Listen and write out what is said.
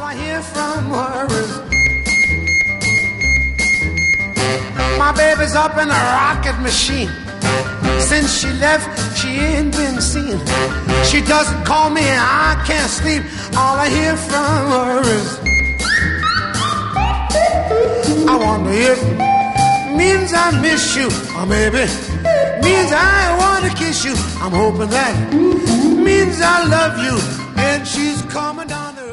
I hear from her is my baby's up in a rocket machine. Since she left, she ain't been seen. She doesn't call me and I can't sleep. All I hear from her is I wonder if it means I miss you, or maybe means I want to kiss you. I'm hoping that means I love you, and she's coming down the